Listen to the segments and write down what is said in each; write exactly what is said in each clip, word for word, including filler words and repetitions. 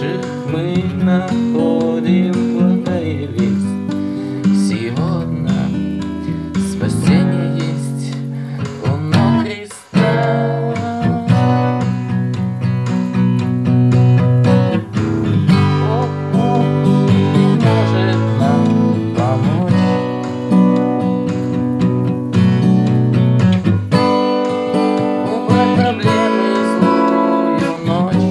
лучших мы находим благовесть. Сегодня спасение есть у ног Христа. Бог может нам помочь. Убрать проблемы и злую ночь.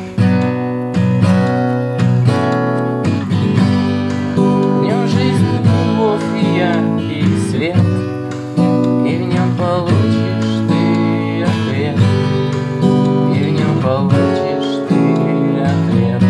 В нем жизнь, любовь и яркий свет, и в нем получишь ты ответ, и в нем получишь ты ответ.